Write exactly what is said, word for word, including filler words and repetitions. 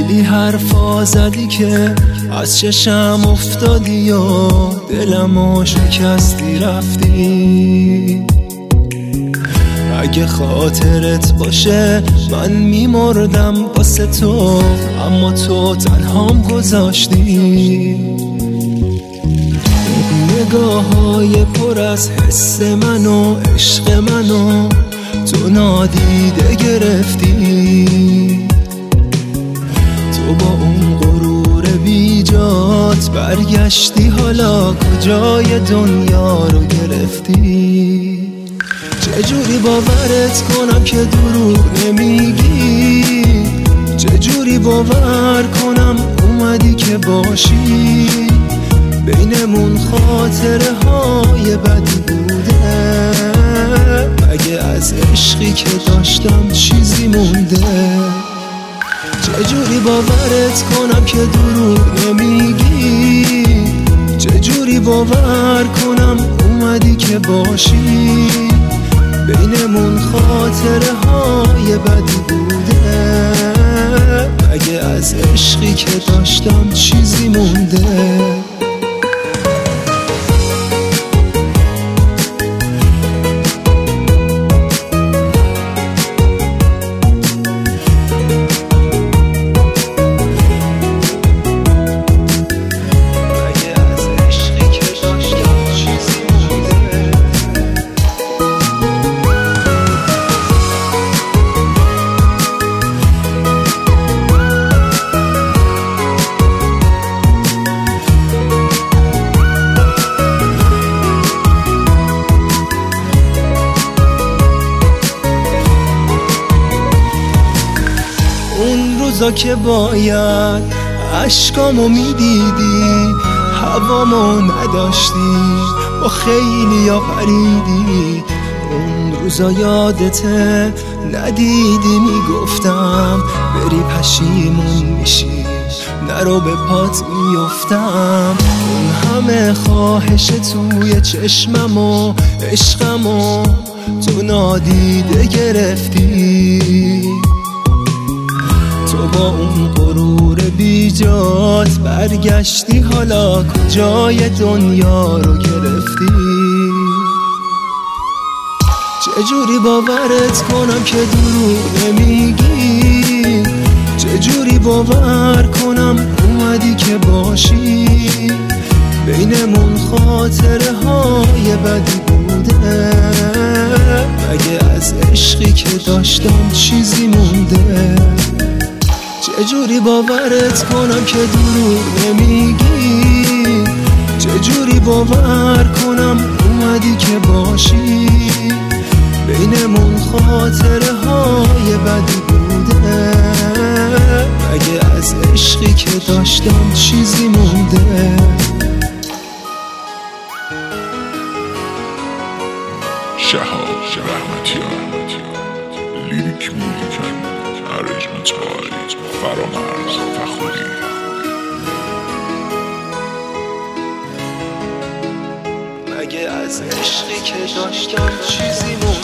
خیلی حرفا زدی که از چشم افتادی و دلمو شکستی رفتی. اگه خاطرت باشه من میمردم واسه تو، اما تو تنهام گذاشتی. نگاه‌های پر از حس منو عشق منو تو نادیده گرفتی. تو با اون غرور بیجات برگشتی، حالا کجای دنیا رو گرفتی؟ چجوری باورت کنم که دروغ نمیگی؟ چجوری باور کنم اومدی که باشی؟ بینمون خاطره های بدی بوده، مگه از عشقی که داشتم چیزی مونده؟ چجوری باورت کنم که دروغ نمیگی؟ چجوری باور کنم اومدی که باشی؟ بینمون خاطره های بدی بوده، مگه از عشقی که داشتم چیزی مونده؟ روزا که باید عشقامو میدیدی، هوامو نداشتی، با خیلی ها پریدی. اون روزا یادته ندیدی، میگفتم بری پشیمون میشی، نرو به پات میافتم. اون همه خواهش توی چشممو عشقمو تو نادیده گرفتی. تو با اون غرور بیجات برگشتی، حالا کجای دنیا رو گرفتی؟ چجوری باورت کنم که دروغ نمیگی؟ چجوری باور کنم اومدی که باشی؟ بینمون خاطره های بدی بوده، مگه از عشقی که داشتم چیزی مونده؟ چجوری باورت کنم که دروغ نمیگی؟ چجوری باور کنم اومدی که باشی؟ بینمون خاطره های بدی بوده، مگه از عشقی که داشتم چیزی مونده؟ شهاب رحمتیان، لیریک موزیکن، ارنجمنت های فرامرز فخوری. مگه از عشقی که داشتم چیزی مونده؟